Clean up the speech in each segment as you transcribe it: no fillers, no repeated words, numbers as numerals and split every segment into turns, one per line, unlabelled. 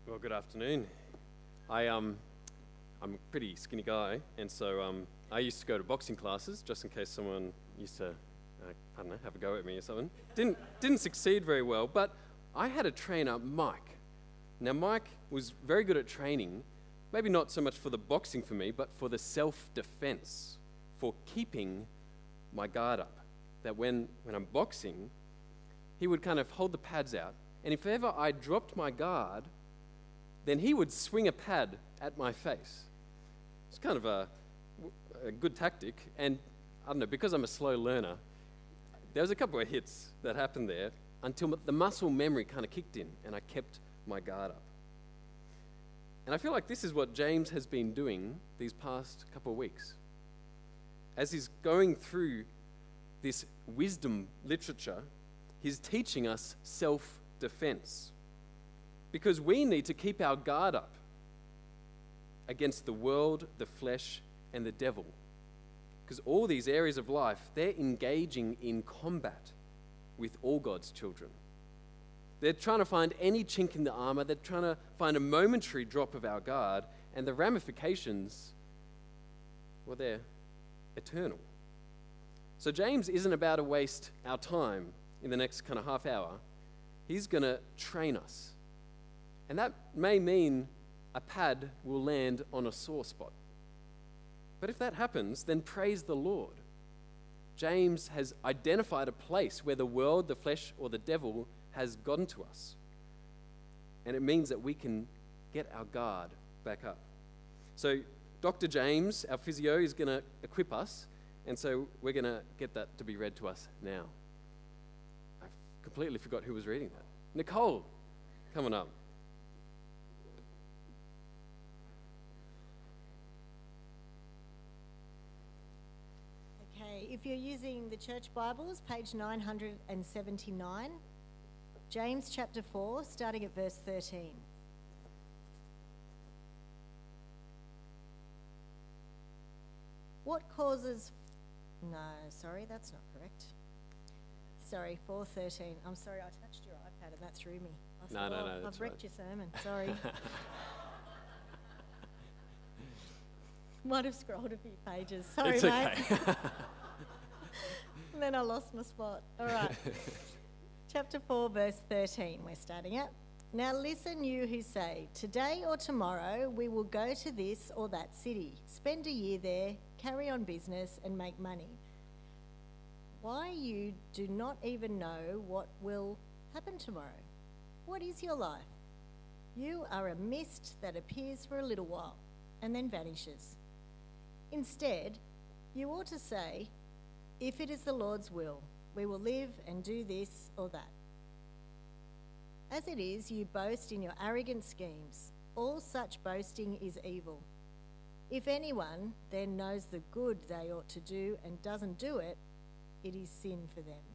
Well, good afternoon. I'm a pretty skinny guy, and so I used to go to boxing classes just in case someone used to, I don't know, have a go at me or something. Didn't succeed very well, but I had a trainer, Mike. Now, Mike was very good at training, maybe not so much for the boxing for me, but for the self-defense, for keeping my guard up. That when I'm boxing, he would kind of hold the pads out, and if ever I dropped my guard, then he would swing a pad at my face. It's kind of a good tactic, and I don't know, because I'm a slow learner, there was a couple of hits that happened there until the muscle memory kind of kicked in, and I kept my guard up. And I feel like this is what James has been doing these past couple of weeks. As he's going through this wisdom literature, he's teaching us self-defense. Because we need to keep our guard up against the world, the flesh, and the devil. Because all these areas of life, they're engaging in combat with all God's children. They're trying to find any chink in the armor. They're trying to find a momentary drop of our guard, and the ramifications, well, they're eternal. So James isn't about to waste our time in the next kind of half hour. He's going to train us. And that may mean a pad will land on a sore spot. But if that happens, then praise the Lord. James has identified a place where the world, the flesh, or the devil has gotten to us. And it means that we can get our guard back up. So Dr. James, our physio, is going to equip us. And so we're going to get that to be read to us now. I completely forgot who was reading that. Nicole, come on up.
If you're using the church Bibles, page 979, James chapter 4, starting at verse 13. What causes... No, sorry, that's not correct. Sorry, 4:13. I'm sorry, I touched your iPad and that threw me.
No,
I've wrecked your sermon, sorry. Might have scrolled a few pages. Sorry,
it's okay.
mate. And then I lost my spot. All right. Chapter 4, verse 13, we're starting at. Now listen, you who say, today or tomorrow we will go to this or that city, spend a year there, carry on business and make money. Why you do not even know what will happen tomorrow? What is your life? You are a mist that appears for a little while and then vanishes. Instead, you ought to say, if it is the Lord's will, we will live and do this or that. As it is, you boast in your arrogant schemes. All such boasting is evil. If anyone then knows the good they ought to do and doesn't do it, it is sin for them.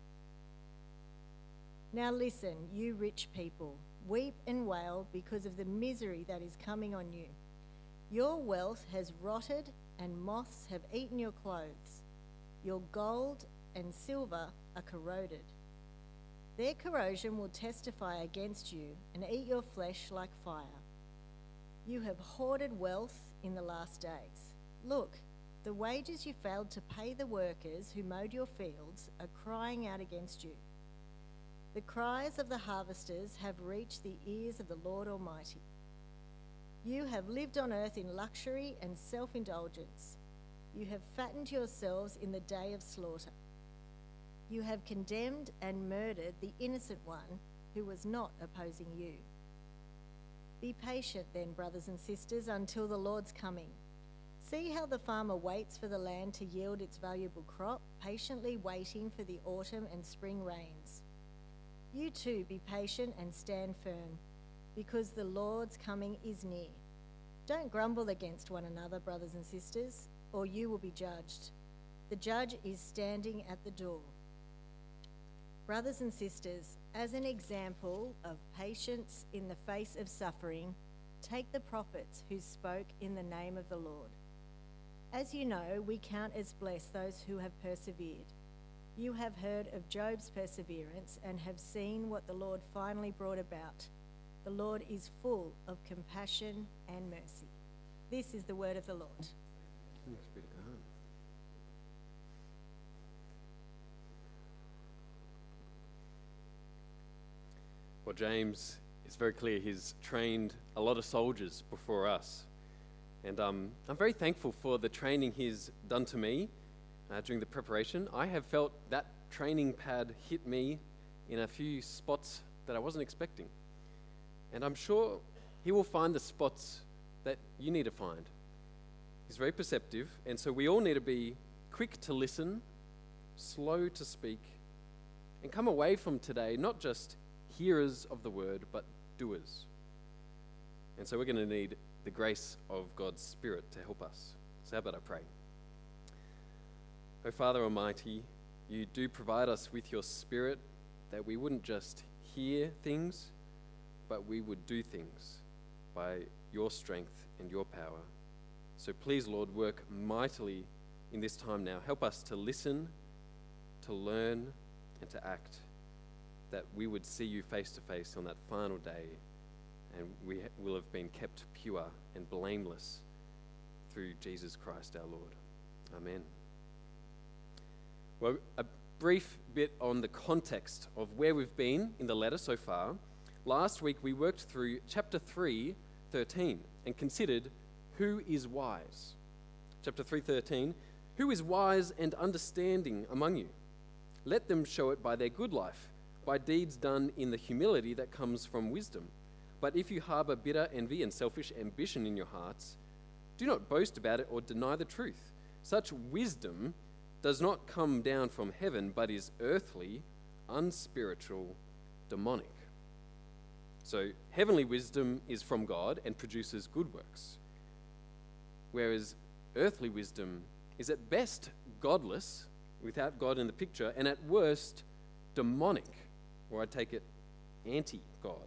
Now listen, you rich people, weep and wail because of the misery that is coming on you. Your wealth has rotted and moths have eaten your clothes. Your gold and silver are corroded. Their corrosion will testify against you and eat your flesh like fire. You have hoarded wealth in the last days. Look, the wages you failed to pay the workers who mowed your fields are crying out against you. The cries of the harvesters have reached the ears of the Lord Almighty. You have lived on earth in luxury and self-indulgence. You have fattened yourselves in the day of slaughter. You have condemned and murdered the innocent one who was not opposing you. Be patient then, brothers and sisters, until the Lord's coming. See how the farmer waits for the land to yield its valuable crop, patiently waiting for the autumn and spring rains. You too be patient and stand firm, because the Lord's coming is near. Don't grumble against one another, brothers and sisters, or you will be judged. The judge is standing at the door. Brothers and sisters, as an example of patience in the face of suffering, take the prophets who spoke in the name of the Lord. As you know, we count as blessed those who have persevered. You have heard of Job's perseverance and have seen what the Lord finally brought about. The Lord is full of compassion and mercy. This is the word of the Lord.
Thanks be to God. Well, James is very clear. He's trained a lot of soldiers before us. And I'm very thankful for the training he's done to me during the preparation. I have felt that training pad hit me in a few spots that I wasn't expecting. And I'm sure he will find the spots that you need to find. He's very perceptive, and so we all need to be quick to listen, slow to speak, and come away from today not just hearers of the word, but doers. And so we're going to need the grace of God's Spirit to help us. So how about I pray? Oh Father Almighty, you do provide us with your Spirit that we wouldn't just hear things, but we would do things by your strength and your power. So please, Lord, work mightily in this time now. Help us to listen, to learn, and to act, that we would see you face to face on that final day, and we will have been kept pure and blameless through Jesus Christ our Lord. Amen. Well, a brief bit on the context of where we've been in the letter so far. Last week we worked through chapter 3:13 and considered who is wise. Chapter 3:13, who is wise and understanding among you? Let them show it by their good life, by deeds done in the humility that comes from wisdom. But if you harbor bitter envy and selfish ambition in your hearts, do not boast about it or deny the truth. Such wisdom does not come down from heaven, but is earthly, unspiritual, demonic. So heavenly wisdom is from God and produces good works, whereas earthly wisdom is at best godless, without God in the picture, and at worst demonic, or I take it anti-God.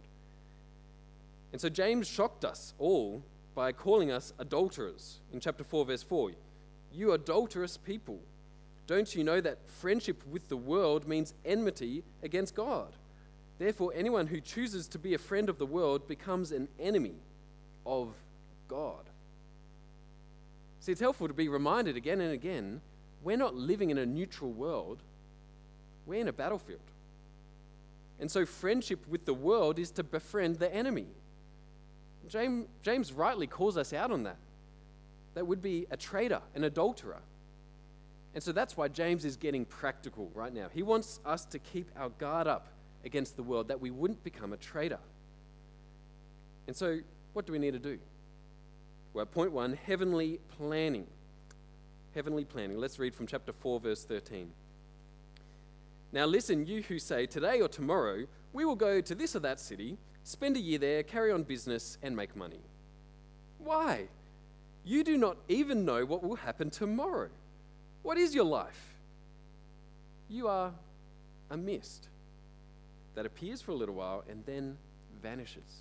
And so James shocked us all by calling us adulterers in chapter 4, verse 4. You adulterous people, don't you know that friendship with the world means enmity against God? Therefore, anyone who chooses to be a friend of the world becomes an enemy of God. See, it's helpful to be reminded again and again, we're not living in a neutral world, we're in a battlefield. And so friendship with the world is to befriend the enemy. James rightly calls us out on that. That would be a traitor, an adulterer. And so that's why James is getting practical right now. He wants us to keep our guard up against the world, that we wouldn't become a traitor. And so what do we need to do? Well, point 1, heavenly planning. Heavenly planning. Let's read from chapter 4, verse 13. Now listen, you who say, today or tomorrow, we will go to this or that city, spend a year there, carry on business, and make money. Why? You do not even know what will happen tomorrow. What is your life? You are a mist that appears for a little while and then vanishes.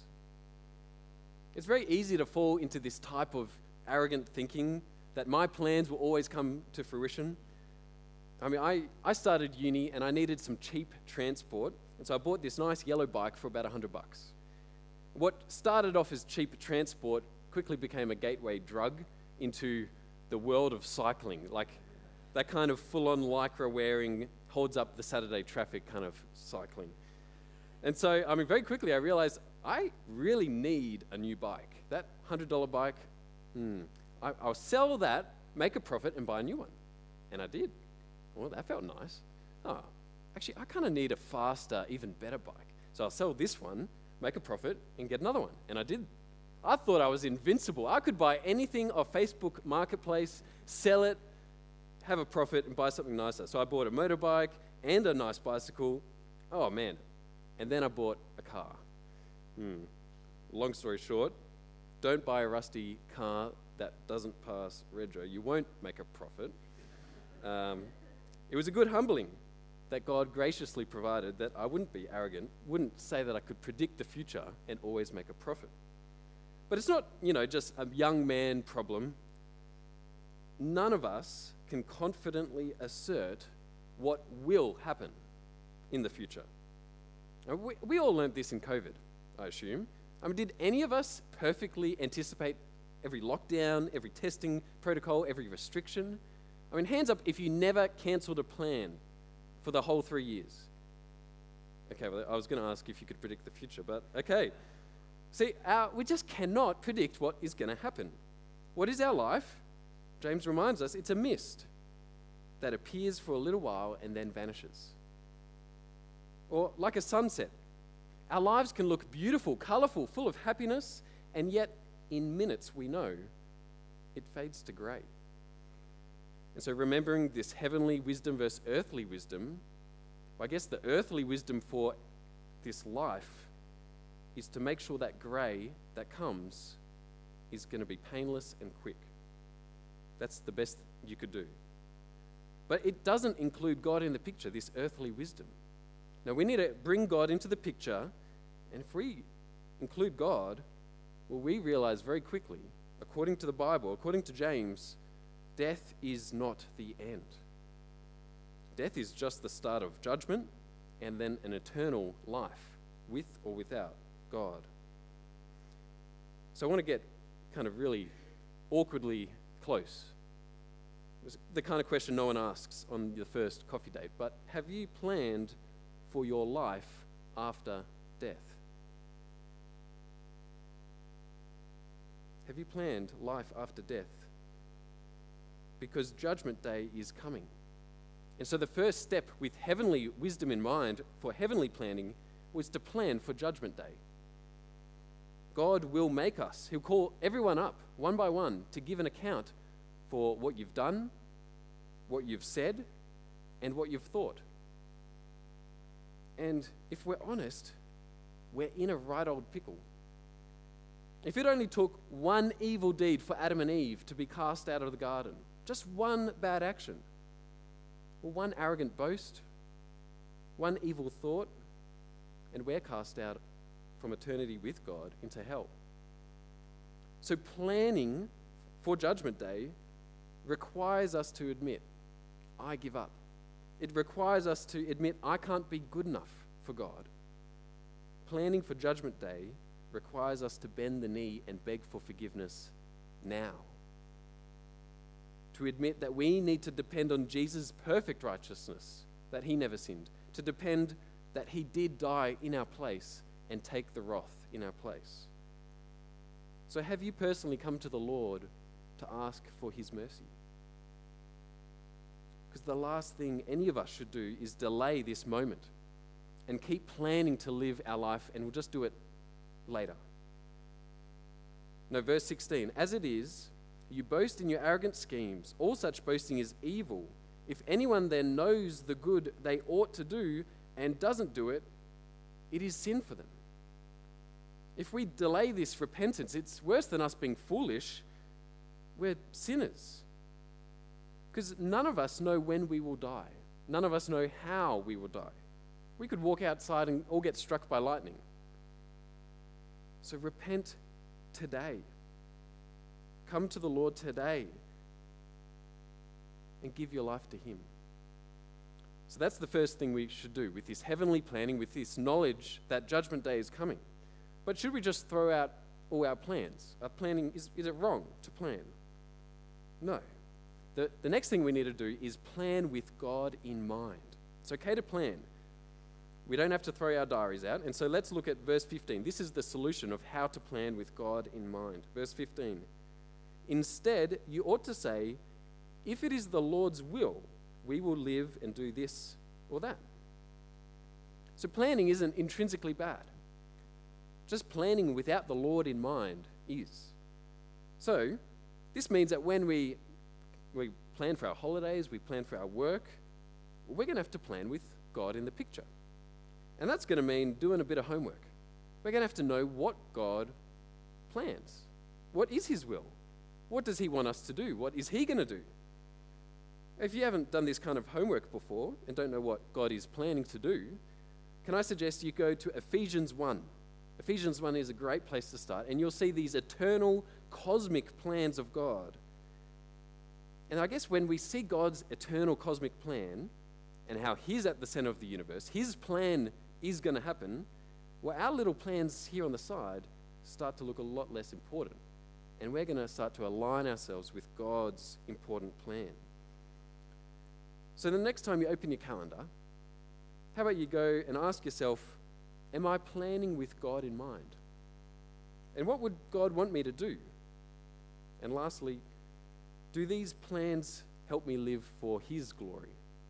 It's very easy to fall into this type of arrogant thinking that my plans will always come to fruition. I mean, I started uni and I needed some cheap transport, and so I bought this nice yellow bike for about $100. What started off as cheap transport quickly became a gateway drug into the world of cycling, like that kind of full-on lycra wearing, holds up the Saturday traffic kind of cycling. And so, I mean, very quickly I realized I really need a new bike. That $100 bike, I'll sell that, make a profit, and buy a new one. And I did. Well, that felt nice. Oh, actually, I kind of need a faster, even better bike. So I'll sell this one, make a profit, and get another one. And I did. I thought I was invincible. I could buy anything off Facebook Marketplace, sell it, have a profit, and buy something nicer. So I bought a motorbike and a nice bicycle. Oh, man. And then I bought a car. Long story short, don't buy a rusty car that doesn't pass rego. You won't make a profit. It was a good humbling that God graciously provided, that I wouldn't be arrogant, wouldn't say that I could predict the future and always make a profit. But it's not, just a young man problem. None of us can confidently assert what will happen in the future. We all learned this in COVID, I assume. I mean, did any of us perfectly anticipate every lockdown, every testing protocol, every restriction? I mean, hands up if you never cancelled a plan for the whole 3 years. Okay, well, I was going to ask if you could predict the future, but okay. See, we just cannot predict what is going to happen. What is our life? James reminds us it's a mist that appears for a little while and then vanishes. Or like a sunset. Our lives can look beautiful, colourful, full of happiness, and yet in minutes we know it fades to grey. And so remembering this heavenly wisdom versus earthly wisdom, I guess the earthly wisdom for this life is to make sure that grey that comes is going to be painless and quick. That's the best you could do. But it doesn't include God in the picture, this earthly wisdom. Now we need to bring God into the picture, and if we include God, well, we realize very quickly, according to the Bible, according to James, death is not the end. Death is just the start of judgment and then an eternal life with or without God. So I want to get kind of really awkwardly close. It's the kind of question no one asks on the first coffee date, but have you planned for your life after death? Have you planned life after death? Because Judgment Day is coming. And so the first step with heavenly wisdom in mind for heavenly planning was to plan for Judgment Day. God will make us. He'll call everyone up one by one to give an account for what you've done, what you've said, and what you've thought. And if we're honest, we're in a right old pickle. If it only took one evil deed for Adam and Eve to be cast out of the garden, just one bad action, or one arrogant boast, one evil thought, and we're cast out from eternity with God into hell. So planning for Judgment Day requires us to admit, I give up. It requires us to admit, I can't be good enough for God. Planning for Judgment Day requires us to bend the knee and beg for forgiveness now. To admit that we need to depend on Jesus' perfect righteousness, that he never sinned. To depend that he did die in our place and take the wrath in our place. So have you personally come to the Lord to ask for his mercy? Because the last thing any of us should do is delay this moment and keep planning to live our life, and we'll just do it later. No, verse 16, as it is, you boast in your arrogant schemes. All such boasting is evil. If anyone then knows the good they ought to do and doesn't do it, it is sin for them. If we delay this repentance, it's worse than us being foolish. We're sinners. Because none of us know when we will die. None of us know how we will die. We could walk outside and all get struck by lightning. So repent today. Come to the Lord today and give your life to him. So that's the first thing we should do with this heavenly planning, with this knowledge that Judgment Day is coming. But should we just throw out all our plans? Our planning, is it wrong to plan? No. The next thing we need to do is plan with God in mind. It's okay to plan. We don't have to throw our diaries out. And so let's look at verse 15. This is the solution of how to plan with God in mind. Verse 15. Instead, you ought to say, if it is the Lord's will, we will live and do this or that. So planning isn't intrinsically bad. Just planning without the Lord in mind is. So this means that when we plan for our holidays, we plan for our work, we're going to have to plan with God in the picture. And that's going to mean doing a bit of homework. We're going to have to know what God plans. What is his will? What does he want us to do? What is he going to do? If you haven't done this kind of homework before and don't know what God is planning to do, can I suggest you go to Ephesians 1. Ephesians 1 is a great place to start, and you'll see these eternal cosmic plans of God. And I guess when we see God's eternal cosmic plan and how he's at the center of the universe, his plan is going to happen, well, our little plans here on the side start to look a lot less important. And we're going to start to align ourselves with God's important plan. So the next time you open your calendar, how about you go and ask yourself, am I planning with God in mind? And what would God want me to do? And lastly, do these plans help me live for His glory?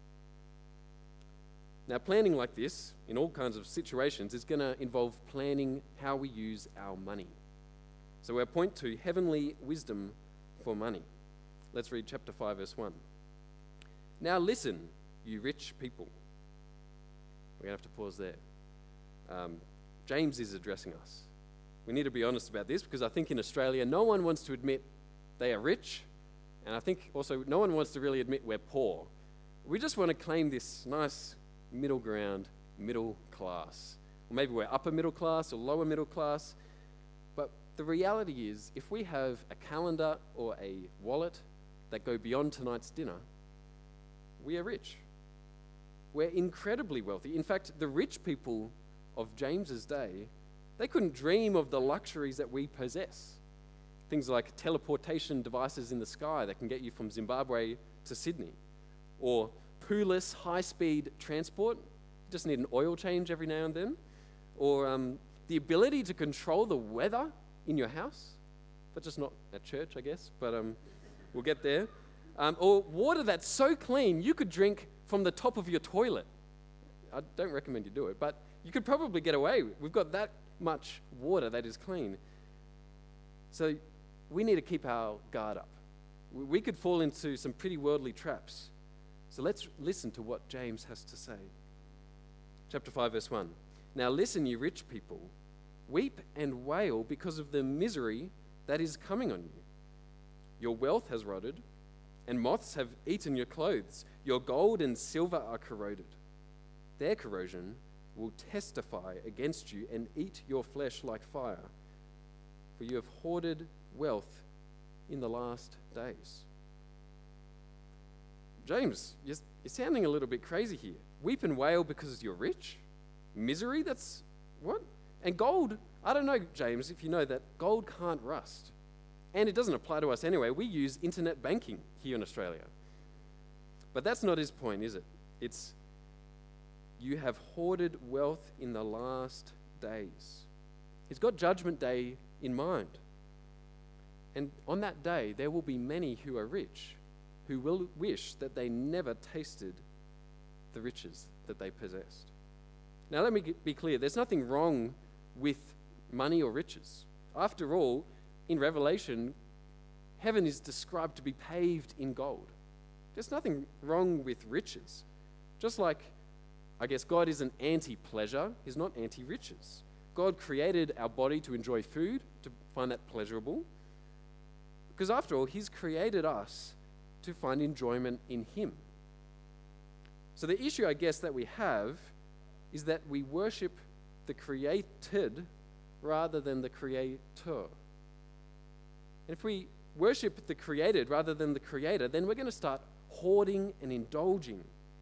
Now, planning like this, in all kinds of situations, is going to involve planning how we use our money. So we're point to heavenly wisdom for money. Let's read chapter 5, verse 1. Now listen, you rich people. We're going to have to pause there. James is addressing us. We need to be honest about this because I think in Australia, no one wants to admit they are rich. And I think also no one wants to really admit we're poor. We just want to claim this nice middle ground, middle class. Or maybe we're upper middle class or lower middle class. But the reality is, if we have a calendar or a wallet that go beyond tonight's dinner, we are rich. We're incredibly wealthy. In fact, the rich people of James's day, they couldn't dream of the luxuries that we possess. Things like teleportation devices in the sky that can get you from Zimbabwe to Sydney, or poolless high-speed transport. You just need an oil change every now and then, or the ability to control the weather in your house, but just not at church, I guess, but we'll get there. Or water that's so clean you could drink from the top of your toilet. I don't recommend you do it, but you could probably get away. We've got that much water that is clean. So we need to keep our guard up. We could fall into some pretty worldly traps. So let's listen to what James has to say. Chapter 5, verse 1. Now listen, you rich people. Weep and wail because of the misery that is coming on you. Your wealth has rotted, and moths have eaten your clothes. Your gold and silver are corroded. Their corrosion will testify against you and eat your flesh like fire, for you have hoarded wealth in the last days. James, you're sounding a little bit crazy here. Weep and wail because you're rich? Misery? That's what? And gold, I don't know, James, if you know that gold can't rust. And it doesn't apply to us anyway. We use internet banking here in Australia. But that's not his point, is it? It's you have hoarded wealth in the last days. He's got Judgment Day in mind. And on that day, there will be many who are rich who will wish that they never tasted the riches that they possessed. Now, let me be clear. There's nothing wrong with money or riches. After all, in Revelation, heaven is described to be paved in gold. There's nothing wrong with riches. Just like, I guess, God isn't anti-pleasure, He's not anti-riches. God created our body to enjoy food, to find that pleasurable. Because after all, He's created us to find enjoyment in Him. So the issue, I guess, that we have is that we worship the created rather than the creator. And if we worship the created rather than the creator, then we're going to start hoarding and indulging.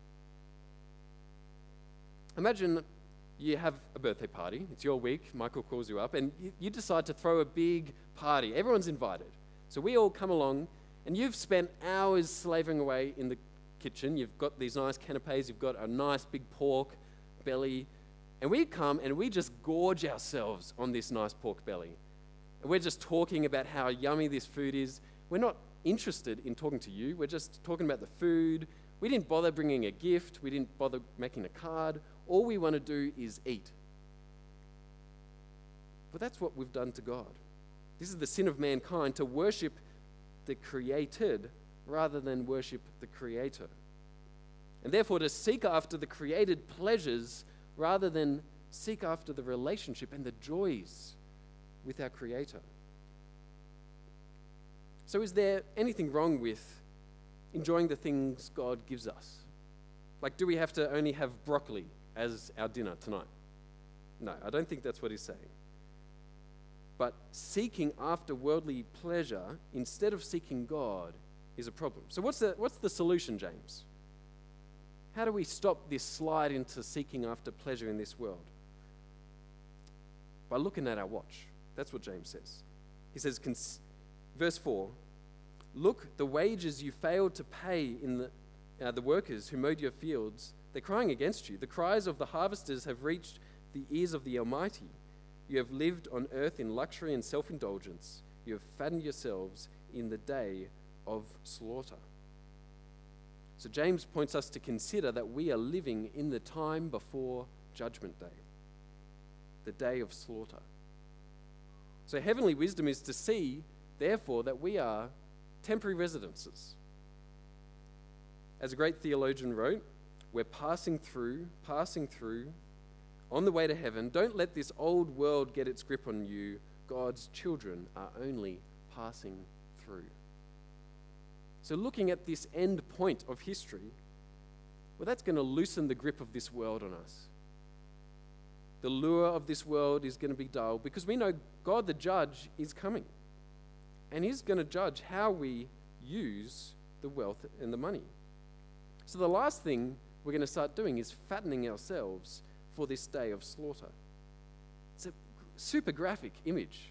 Imagine you have a birthday party. It's your week. Michael calls you up, and you decide to throw a big party. Everyone's invited. So we all come along, and you've spent hours slaving away in the kitchen. You've got these nice canapes. You've got a nice big pork belly. And we come and we just gorge ourselves on this nice pork belly. And we're just talking about how yummy this food is. We're not interested in talking to you. We're just talking about the food. We didn't bother bringing a gift. We didn't bother making a card. All we want to do is eat. But that's what we've done to God. This is the sin of mankind, to worship the created rather than worship the creator. And therefore to seek after the created pleasures rather than seek after the relationship and the joys with our creator. So is there anything wrong with enjoying the things God gives us? Like, do we have to only have broccoli as our dinner tonight? No, I don't think that's what he's saying. But seeking after worldly pleasure instead of seeking God is a problem. So what's the solution, James? How do we stop this slide into seeking after pleasure in this world? By looking at our watch. That's what James says. He says, verse 4, look, the wages you failed to pay in the workers who mowed your fields, they're crying against you. The cries of the harvesters have reached the ears of the Almighty. You have lived on earth in luxury and self-indulgence. You have fattened yourselves in the day of slaughter. So James points us to consider that we are living in the time before Judgment Day, the day of slaughter. So heavenly wisdom is to see, therefore, that we are temporary residences. As a great theologian wrote, we're passing through, on the way to heaven. Don't let this old world get its grip on you. God's children are only passing through. So looking at this end point of history, well, that's going to loosen the grip of this world on us. The lure of this world is going to be dull because we know God the judge is coming. And he's going to judge how we use the wealth and the money. So the last thing we're going to start doing is fattening ourselves for this day of slaughter. It's a super graphic image.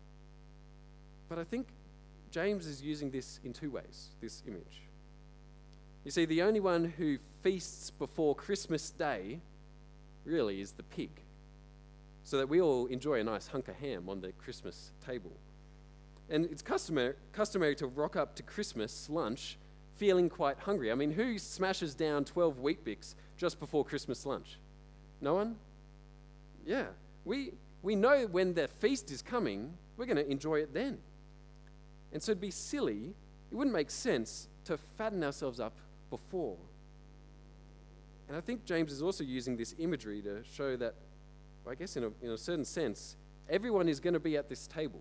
But I think James is using this in two ways, this image. You see, the only one who feasts before Christmas Day really is the pig, so that we all enjoy a nice hunk of ham on the Christmas table. And it's customary to rock up to Christmas lunch feeling quite hungry. I mean, who smashes down 12 Weet-Bix just before Christmas lunch? No one? Yeah. We know when the feast is coming, we're going to enjoy it then. And so it'd be silly, it wouldn't make sense to fatten ourselves up before. And I think James is also using this imagery to show that, I guess in a certain sense, everyone is going to be at this table.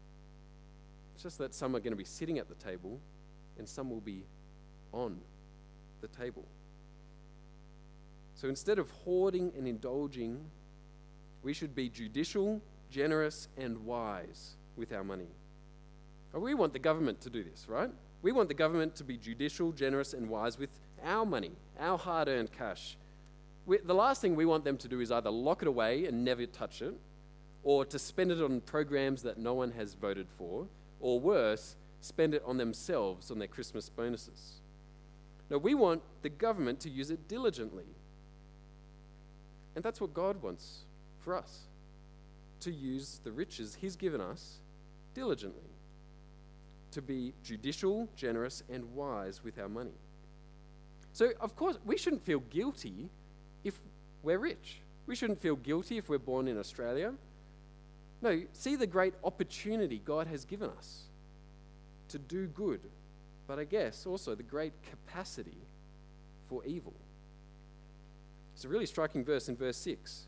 It's just that some are going to be sitting at the table and some will be on the table. So instead of hoarding and indulging, we should be judicial, generous, and wise with our money. We want the government to do this, right? We want the government to be judicial, generous, and wise with our money, our hard-earned cash. The last thing we want them to do is either lock it away and never touch it, or to spend it on programs that no one has voted for, or worse, spend it on themselves on their Christmas bonuses. No, we want the government to use it diligently. And that's what God wants for us, to use the riches he's given us diligently, to be judicial, generous, and wise with our money. So, of course, we shouldn't feel guilty if we're rich. We shouldn't feel guilty if we're born in Australia. No, see the great opportunity God has given us to do good, but I guess also the great capacity for evil. It's a really striking verse in verse 6.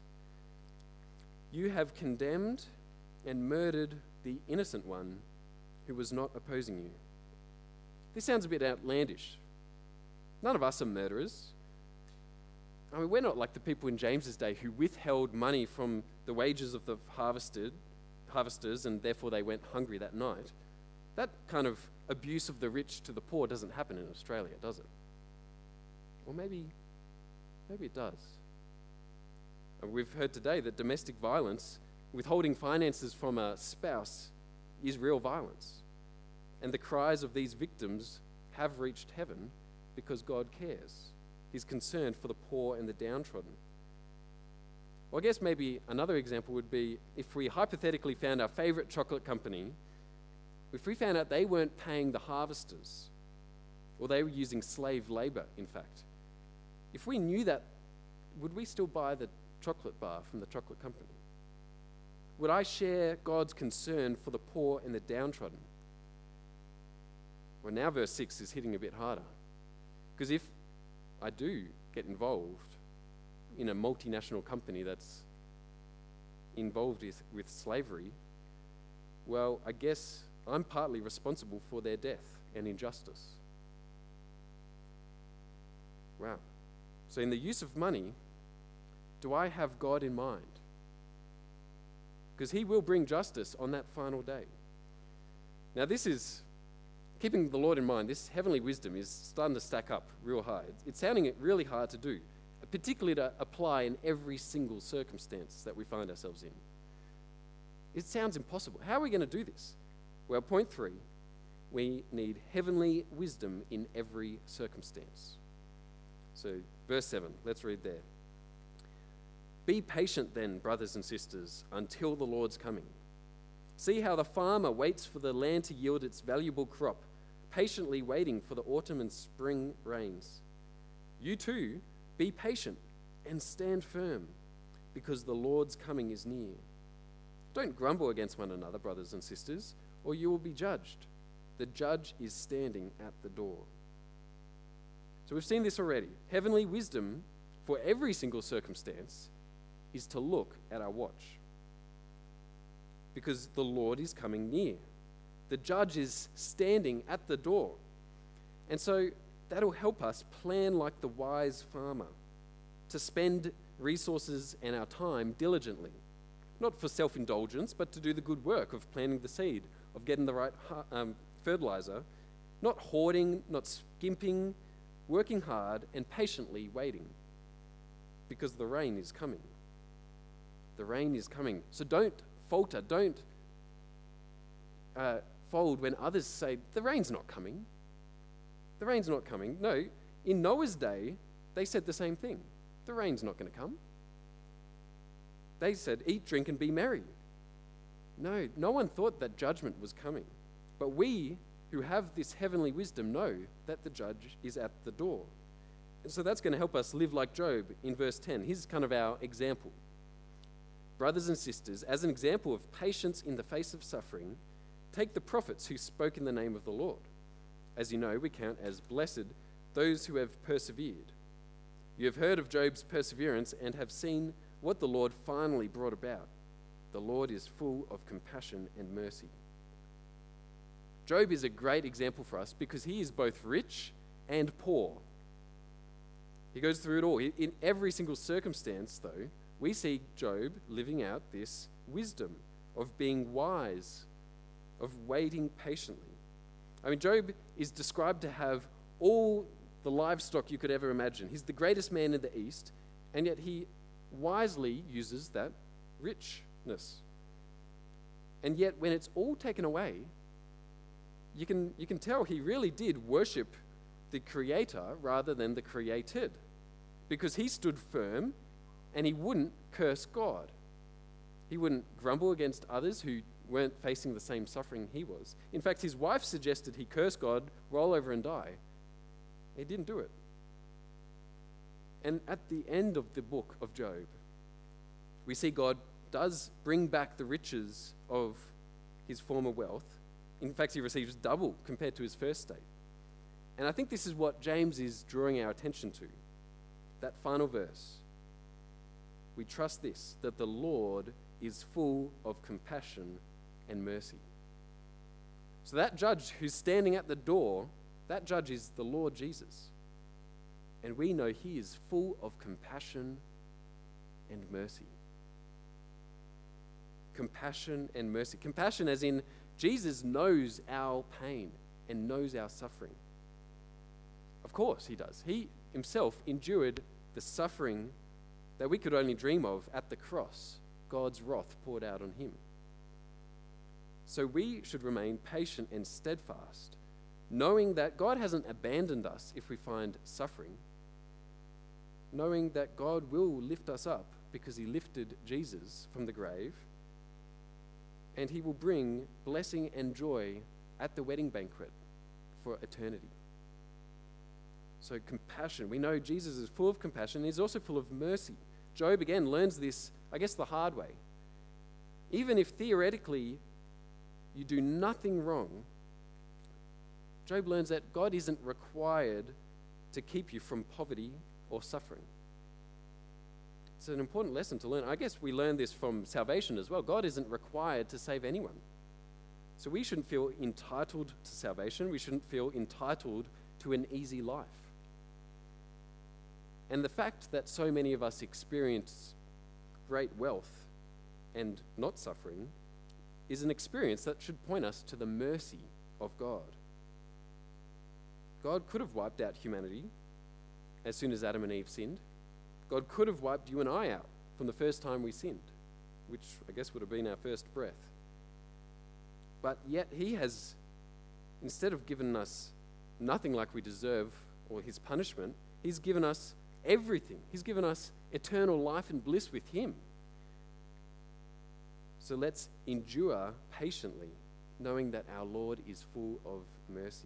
You have condemned and murdered the innocent one who was not opposing you. This sounds a bit outlandish. None of us are murderers. I mean, we're not like the people in James's day who withheld money from the wages of the harvesters and therefore they went hungry that night. That kind of abuse of the rich to the poor doesn't happen in Australia, does it? Or maybe it does. And we've heard today that domestic violence, withholding finances from a spouse, is real violence. And the cries of these victims have reached heaven because God cares. He's concerned for the poor and the downtrodden. Well, I guess maybe another example would be if we hypothetically found our favorite chocolate company, if we found out they weren't paying the harvesters, or they were using slave labor, in fact. If we knew that, would we still buy the chocolate bar from the chocolate company? Would I share God's concern for the poor and the downtrodden? Well, now verse 6 is hitting a bit harder. Because if I do get involved in a multinational company that's involved with slavery, well, I guess I'm partly responsible for their death and injustice. Wow. So in the use of money, do I have God in mind? Because he will bring justice on that final day. Now this is, keeping the Lord in mind, this heavenly wisdom is starting to stack up real hard. It's sounding really hard to do, particularly to apply in every single circumstance that we find ourselves in. It sounds impossible. How are we going to do this? Well, point 3, we need heavenly wisdom in every circumstance. So, verse 7, let's read there. Be patient then, brothers and sisters, until the Lord's coming. See how the farmer waits for the land to yield its valuable crop, patiently waiting for the autumn and spring rains. You too, be patient and stand firm, because the Lord's coming is near. Don't grumble against one another, brothers and sisters, or you will be judged. The judge is standing at the door. So we've seen this already. Heavenly wisdom for every single circumstance is to look at our watch, because the Lord is coming near. The judge is standing at the door. And so that'll help us plan like the wise farmer, to spend resources and our time diligently, not for self-indulgence, but to do the good work of planting the seed, of getting the right fertilizer, not hoarding, not skimping, working hard and patiently waiting, because the rain is coming. The rain is coming. So don't falter, don't fold when others say, the rain's not coming. The rain's not coming. No, in Noah's day, they said the same thing. The rain's not going to come. They said, eat, drink, and be merry. No one thought that judgment was coming. But we who have this heavenly wisdom know that the judge is at the door. And so that's going to help us live like Job in verse 10. Here's kind of our example. Brothers and sisters, as an example of patience in the face of suffering, take the prophets who spoke in the name of the Lord. As you know, we count as blessed those who have persevered. You have heard of Job's perseverance and have seen what the Lord finally brought about. The Lord is full of compassion and mercy. Job is a great example for us because he is both rich and poor. He goes through it all. In every single circumstance, though, we see Job living out this wisdom of being wise, of waiting patiently. I mean, Job is described to have all the livestock you could ever imagine. He's the greatest man in the East, and yet he wisely uses that richness. And yet, when it's all taken away, you can tell he really did worship the Creator rather than the created, because he stood firm and he wouldn't curse God. He wouldn't grumble against others who weren't facing the same suffering he was. In fact, his wife suggested he curse God, roll over and die. He didn't do it. And at the end of the book of Job, we see God does bring back the riches of his former wealth. In fact, he receives double compared to his first state. And I think this is what James is drawing our attention to. That final verse. We trust this, that the Lord is full of compassion and mercy. So that judge who's standing at the door, that judge is the Lord Jesus. And we know he is full of compassion and mercy. Compassion and mercy. Compassion as in Jesus knows our pain and knows our suffering. Of course he does. He himself endured the suffering that we could only dream of at the cross. God's wrath poured out on him. So we should remain patient and steadfast, knowing that God hasn't abandoned us if we find suffering, knowing that God will lift us up because he lifted Jesus from the grave, and he will bring blessing and joy at the wedding banquet for eternity. So compassion. We know Jesus is full of compassion. He's also full of mercy. Job, again, learns this, I guess, the hard way. Even if theoretically you do nothing wrong, Job learns that God isn't required to keep you from poverty or suffering. It's an important lesson to learn. I guess we learn this from salvation as well. God isn't required to save anyone. So we shouldn't feel entitled to salvation. We shouldn't feel entitled to an easy life. And the fact that so many of us experience great wealth and not suffering is an experience that should point us to the mercy of God. God could have wiped out humanity as soon as Adam and Eve sinned. God could have wiped you and I out from the first time we sinned. which I guess would have been our first breath. But yet he has, instead of giving us nothing like we deserve or his punishment, he's given us everything. He's given us eternal life and bliss with him. So let's endure patiently, knowing that our Lord is full of mercy.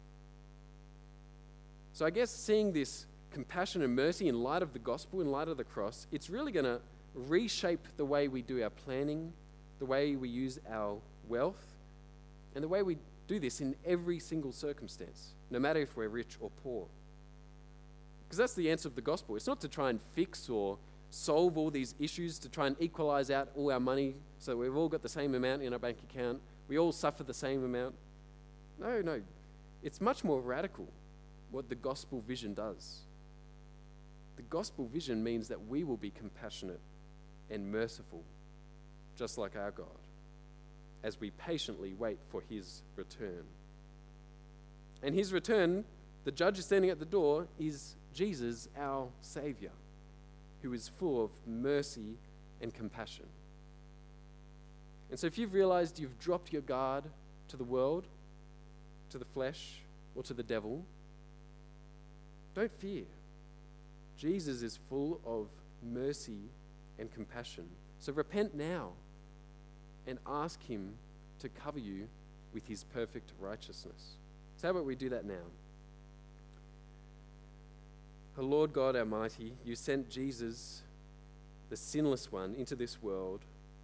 So I guess seeing this compassion and mercy in light of the gospel, in light of the cross, it's really going to reshape the way we do our planning, the way we use our wealth, and the way we do this in every single circumstance, no matter if we're rich or poor. Because that's the answer of the gospel. It's not to try and fix or solve all these issues, to try and equalize out all our money so we've all got the same amount in our bank account, we all suffer the same amount. No. It's much more radical what the gospel vision does. The gospel vision means that we will be compassionate and merciful, just like our God, as we patiently wait for his return. And his return, the judge is standing at the door, is Jesus, our Savior, who is full of mercy and compassion. And so if you've realized you've dropped your guard to the world, to the flesh, or to the devil, don't fear. Jesus is full of mercy and compassion. So repent now and ask him to cover you with his perfect righteousness. So how about we do that now? O Lord God Almighty, you sent Jesus, the sinless one, into this world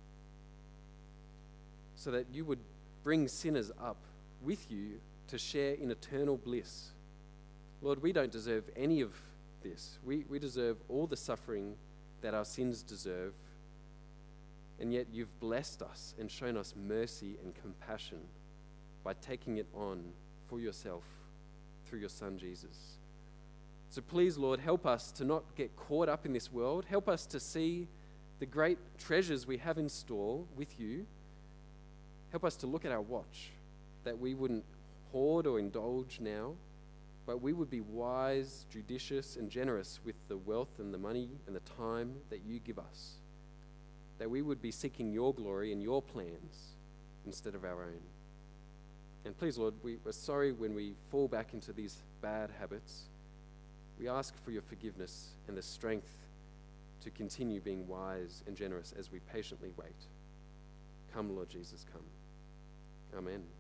so that you would bring sinners up with you to share in eternal bliss. Lord, we don't deserve any of this. We deserve all the suffering that our sins deserve, and yet you've blessed us and shown us mercy and compassion by taking it on for yourself through your Son Jesus. So please, Lord, help us to not get caught up in this world. Help us to see the great treasures we have in store with you. Help us to look at our watch, that we wouldn't hoard or indulge now, but we would be wise, judicious, and generous with the wealth and the money and the time that you give us. That we would be seeking your glory and your plans instead of our own. And please, Lord, we're sorry when we fall back into these bad habits. We ask for your forgiveness and the strength to continue being wise and generous as we patiently wait. Come, Lord Jesus, come. Amen.